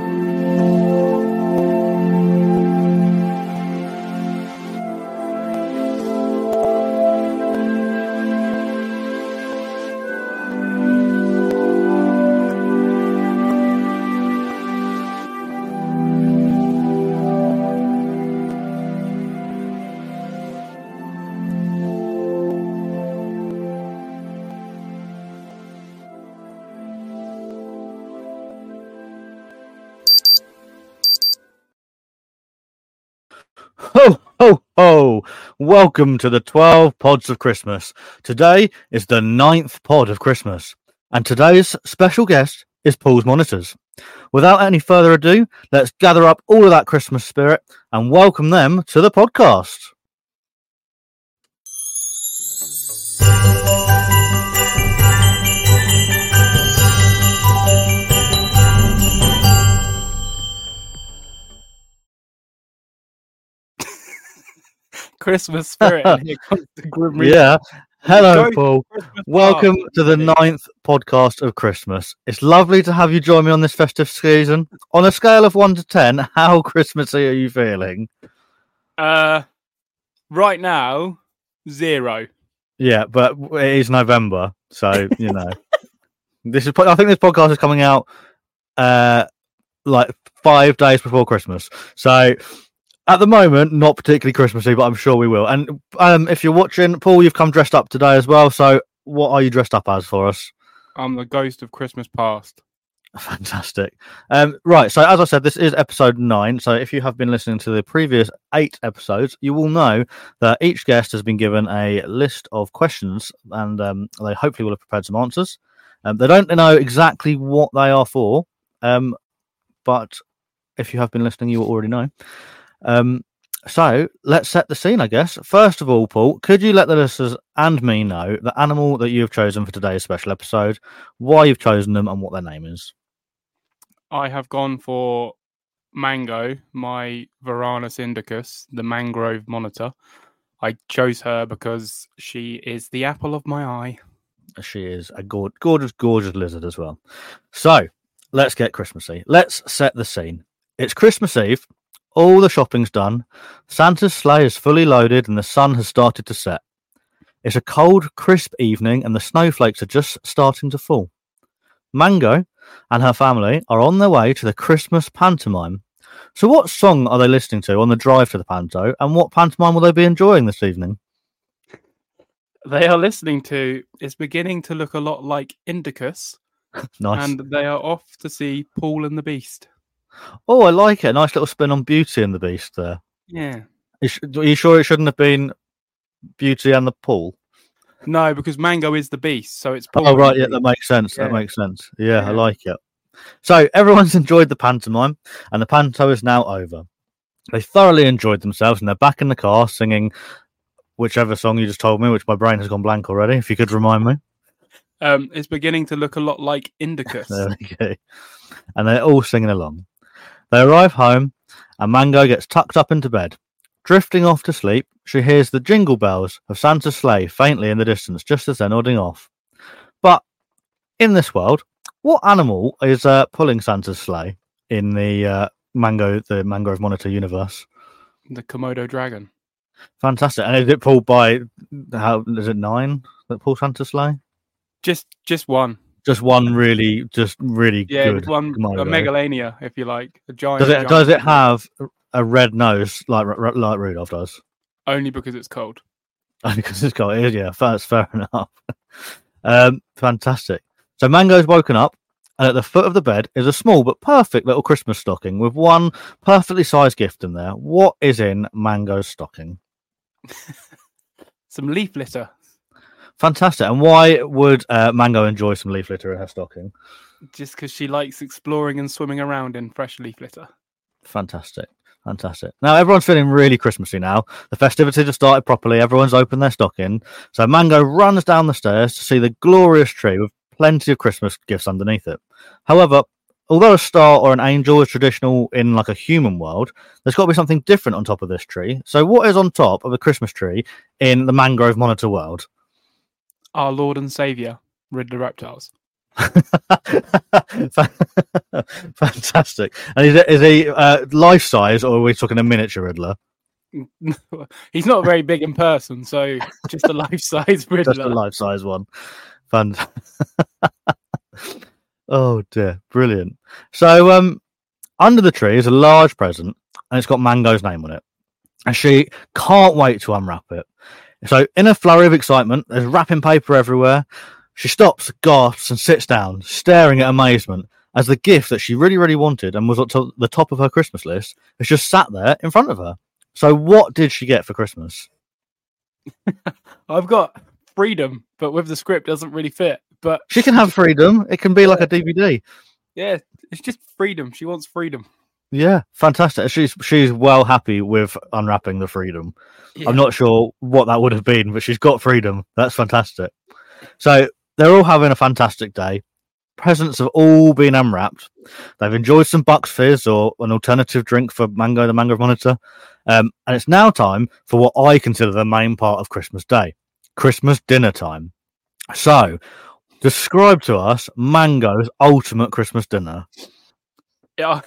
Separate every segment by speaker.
Speaker 1: Ho, ho, ho! Welcome to the 12 Pods of Christmas. Today is the 9th pod of Christmas, and today's special guest is Paul's Monitors. Without any further ado, let's gather up all of that Christmas spirit and welcome them to the podcast.
Speaker 2: Christmas spirit, and here comes the grim reaper.
Speaker 1: Yeah. Hello,
Speaker 2: Go
Speaker 1: Paul.
Speaker 2: Christmas
Speaker 1: Welcome
Speaker 2: party.
Speaker 1: to the 9th podcast of Christmas. It's lovely to have you join me on this festive season. On a scale of 1 to 10, how Christmassy are you feeling?
Speaker 2: Right now, 0.
Speaker 1: Yeah, but it is November, so you know. I think this podcast is coming out like 5 days before Christmas. So at the moment, not particularly Christmassy, but I'm sure we will. And if you're watching, Paul, you've come dressed up today as well. So what are you dressed up as for us?
Speaker 2: I'm the ghost of Christmas past.
Speaker 1: Fantastic. Right, so as I said, this is episode 9. So if you have been listening to the previous 8 episodes, you will know that each guest has been given a list of questions, and they hopefully will have prepared some answers. They don't know exactly what they are for, but if you have been listening, you will already know. So let's set the scene, I guess. First of all, Paul, could you let the listeners and me know the animal that you have chosen for today's special episode, why you've chosen them, and what their name is?
Speaker 2: I have gone for Mango, my Varanus indicus, the mangrove monitor. I chose her because she is the apple of my eye.
Speaker 1: She is a gorgeous, gorgeous lizard as well. So let's get Christmassy. Let's set the scene. It's Christmas Eve. All the shopping's done. Santa's sleigh is fully loaded and the sun has started to set. It's a cold, crisp evening and the snowflakes are just starting to fall. Mango and her family are on their way to the Christmas pantomime. So what song are they listening to on the drive to the panto, and what pantomime will they be enjoying this evening?
Speaker 2: They are listening to It's Beginning to Look a Lot Like Indicus,
Speaker 1: Nice.
Speaker 2: and they are off to see Paul and the Beast.
Speaker 1: Oh, I like it. A nice little spin on Beauty and the Beast there.
Speaker 2: Yeah.
Speaker 1: Are you sure it shouldn't have been Beauty and the Pool?
Speaker 2: No, because Mango is the Beast, so it's Paul.
Speaker 1: Oh, right. Yeah, that makes sense.
Speaker 2: Yeah.
Speaker 1: That makes sense. Yeah, I
Speaker 2: Yeah.
Speaker 1: like it. So everyone's enjoyed the pantomime, and the panto is now over. They thoroughly enjoyed themselves, and they're back in the car singing whichever song you just told me, which my brain has gone blank already. If you could remind me.
Speaker 2: It's beginning to look a lot like Indicus.
Speaker 1: There we go. And they're all singing along. They arrive home, and Mango gets tucked up into bed. Drifting off to sleep, she hears the jingle bells of Santa's sleigh faintly in the distance, just as they're nodding off. But in this world, what animal is pulling Santa's sleigh in the Mangrove Monitor universe?
Speaker 2: The Komodo dragon.
Speaker 1: Fantastic. And is it pulled by, how is it 9 that pull Santa's sleigh?
Speaker 2: Just one.
Speaker 1: Just one really
Speaker 2: Yeah,
Speaker 1: good
Speaker 2: one
Speaker 1: Komodo.
Speaker 2: a Megalania, if you like. A giant.
Speaker 1: Does it have a red nose like Rudolph does?
Speaker 2: Only because it's cold.
Speaker 1: Only because it's got it. Yeah, that's fair enough. Fantastic. So Mango's woken up, and at the foot of the bed is a small but perfect little Christmas stocking with one perfectly sized gift in there. What is in Mango's stocking?
Speaker 2: Some leaf litter.
Speaker 1: Fantastic. And why would Mango enjoy some leaf litter in her stocking?
Speaker 2: Just because she likes exploring and swimming around in fresh leaf litter.
Speaker 1: Fantastic. Now everyone's feeling really Christmassy now. The festivities have started properly. Everyone's opened their stocking. So Mango runs down the stairs to see the glorious tree with plenty of Christmas gifts underneath it. However, although a star or an angel is traditional in like a human world, there's got to be something different on top of this tree. So what is on top of a Christmas tree in the Mangrove Monitor world?
Speaker 2: Our Lord and Saviour, Ridley Reptiles.
Speaker 1: Fantastic. And is he life size, or are we talking a miniature Riddler?
Speaker 2: He's not very big in person, so just a life-size Riddler.
Speaker 1: Just a life-size one. Fun. Oh dear, brilliant. So, under the tree is a large present, and it's got Mango's name on it, and she can't wait to unwrap it. So, in a flurry of excitement, there's wrapping paper everywhere. She stops, gasps, and sits down, staring at amazement as the gift that she really, really wanted and was at the top of her Christmas list has just sat there in front of her. So, what did she get for Christmas?
Speaker 2: I've got freedom, but with the script doesn't really fit. But
Speaker 1: she can have freedom. It can be like a DVD.
Speaker 2: Yeah, it's just freedom. She wants freedom.
Speaker 1: Yeah, fantastic. She's well happy with unwrapping the freedom. Yeah. I'm not sure what that would have been, but she's got freedom. That's fantastic. So they're all having a fantastic day. Presents have all been unwrapped. They've enjoyed some Bucks Fizz or an alternative drink for Mango, the Mangrove Monitor. And it's now time for what I consider the main part of Christmas Day, Christmas dinner time. So, describe to us Mango's ultimate Christmas dinner.
Speaker 2: Yeah.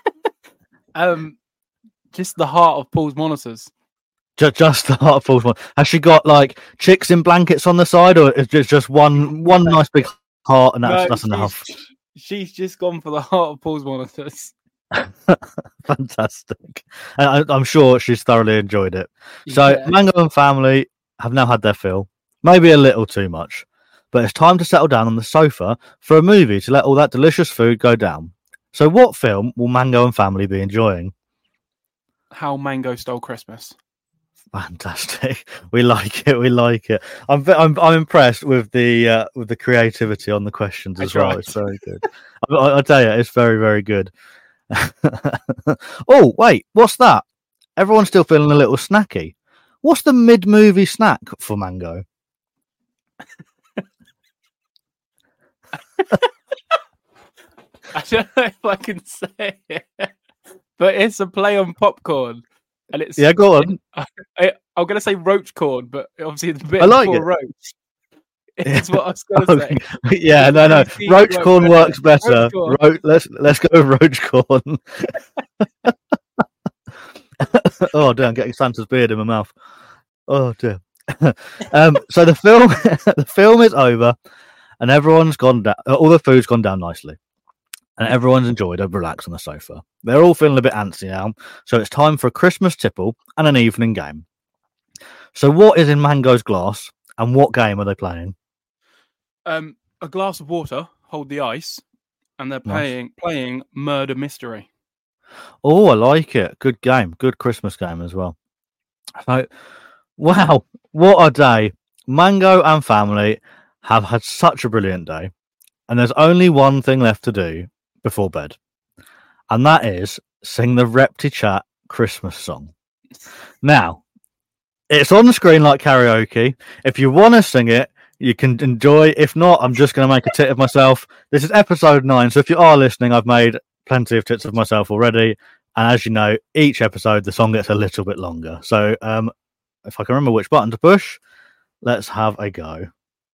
Speaker 2: Just the heart of Paul's monitors.
Speaker 1: Just the heart of Paul's monitors. Has she got like chicks in blankets on the side, or is it just one nice big heart and that's enough?
Speaker 2: She's just gone for the heart of Paul's monitors.
Speaker 1: Fantastic. And I'm sure she's thoroughly enjoyed it. So yeah. Mango and family have now had their fill, maybe a little too much, but it's time to settle down on the sofa for a movie to let all that delicious food go down. So what film will Mango and family be enjoying?
Speaker 2: How Mango Stole Christmas.
Speaker 1: Fantastic. We like it. I'm impressed with the creativity on the questions as well. It's very good. I'll tell you, it's very, very good. Oh, wait, what's that? Everyone's still feeling a little snacky. What's the mid-movie snack for Mango?
Speaker 2: I don't know if I can say it, but it's a play on popcorn. And it's
Speaker 1: go on.
Speaker 2: I'm going to say roach corn, but obviously it's a bit
Speaker 1: before
Speaker 2: roach. It's what I was going to say.
Speaker 1: Yeah, no. Roach corn works better. Let's go with roach corn. Oh dear, I'm getting Santa's beard in my mouth. Oh dear. So the film is over, and everyone's gone down. All the food's gone down nicely, and everyone's enjoyed a relax on the sofa. They're all feeling a bit antsy now, so it's time for a Christmas tipple and an evening game. So what is in Mango's glass, and what game are they playing?
Speaker 2: A glass of water, hold the ice, and they're playing Murder Mystery.
Speaker 1: Oh, I like it. Good game. Good Christmas game as well. So, wow, what a day. Mango and family have had such a brilliant day, and there's only one thing left to do before bed, and that is sing the ReptiChat Christmas song. Now, it's on the screen like karaoke. If you want to sing it, you can enjoy. If not, I'm just going to make a tit of myself. This is episode 9, so if you are listening, I've made plenty of tits of myself already. And as you know, each episode, the song gets a little bit longer. So if I can remember which button to push, let's have a go.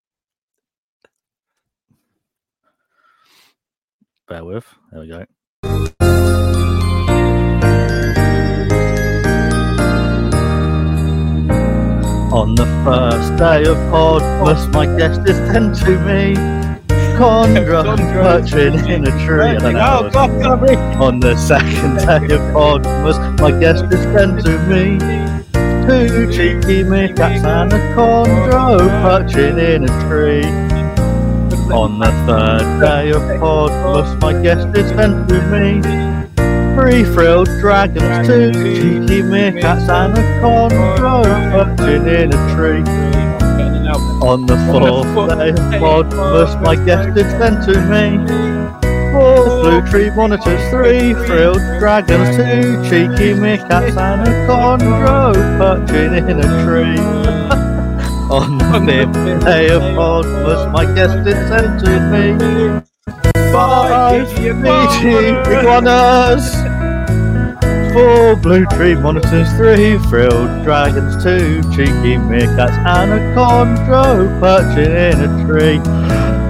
Speaker 1: Bear with. There we go. On the first day of Podmas, my guest is sent to me. Condra perching in a tree. I don't know. On the second day of Podmas, my guest is sent to me. 2 cheeky meerkats and a chondro perching in a tree. On the third day of Podmas, my guest is sent to me. 3 frilled dragons, 2 cheeky meerkats and a chondro perching in a tree. On the 4th day of Podmas, my guest is sent to me. 4 blue tree monitors, 3 frilled dragons, 2 cheeky meerkats and a chondro perching in a tree. On the 5th day of Podmas, my guest is sent to me. 5 meaty iguanas, 4 blue tree monitors, 3 frilled dragons, 2 cheeky meerkats and a chondro perching in a tree.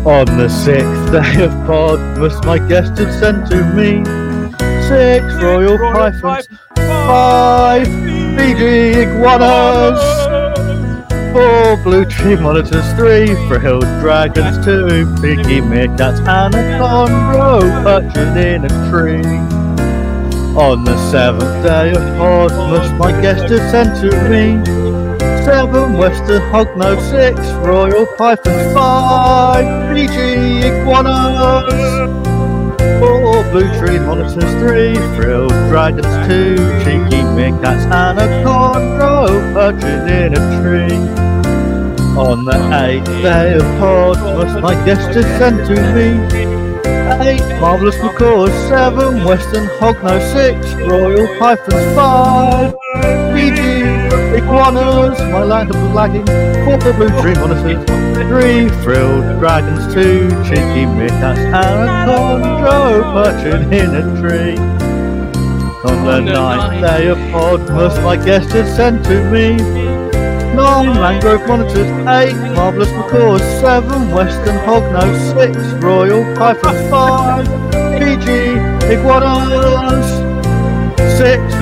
Speaker 1: On the 6th day of Podmas, my guest had sent to me 6 royal pythons, 5 Fiji iguanas, 4 blue tree monitors, 3 frilled dragons, 2 piggy meerkats, and a chondro perched in a tree. On the 7th day of Podmas, my guest had sent to me 7 western hognose, 6 royal pythons, 5 Fiji iguanas, 4 blue tree monitors, 3 frilled dragons, 2 cheeky meerkats, and a chondro perched in a tree. On the 8th day of Podmas, my guest had sent to me 8 marvellous macaws, 7 western hognose, 6 royal pythons, 5 Fiji iguanas, my land of lagging, 4 blue tree monitors, 3 frilled dragons, 2 cheeky meerkats, and a chondro perched in a tree. On the 9th day of Podmas, my guest had sent to me 9 mangrove monitors, 8 marvellous macaws, 7 western hognose, 6 royal pythons, 5 Fiji iguanas, 6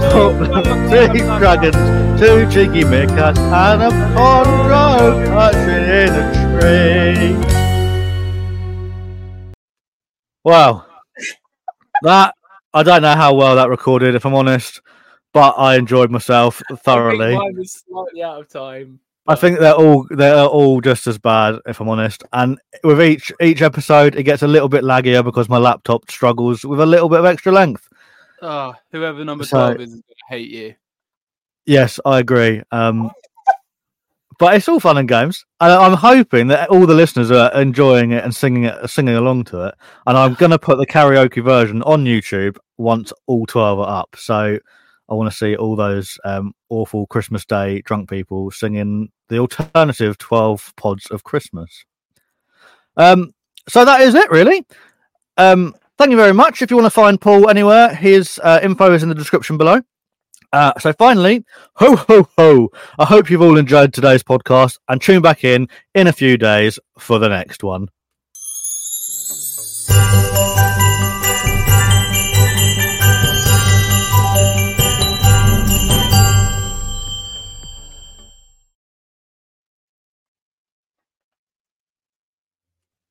Speaker 1: dragons, 2 cheeky meerkats, and a chondro perched in a tree. Wow. That, I don't know how well that recorded, if I'm honest, but I enjoyed myself thoroughly.
Speaker 2: I think mine was slightly out of time.
Speaker 1: I think they're all just as bad, if I'm honest. And with each episode, it gets a little bit laggier because my laptop struggles with a little bit of extra length.
Speaker 2: Whoever number 12 is going to hate you.
Speaker 1: Yes, I agree. But it's all fun and games. And I'm hoping that all the listeners are enjoying it and singing along to it. And I'm going to put the karaoke version on YouTube once all 12 are up. So I want to see all those awful Christmas Day drunk people singing the alternative 12 pods of Christmas. So that is it, really. Thank you very much. If you want to find Paul anywhere, his info is in the description below. So finally, ho, ho, ho. I hope you've all enjoyed today's podcast and tune back in a few days for the next one.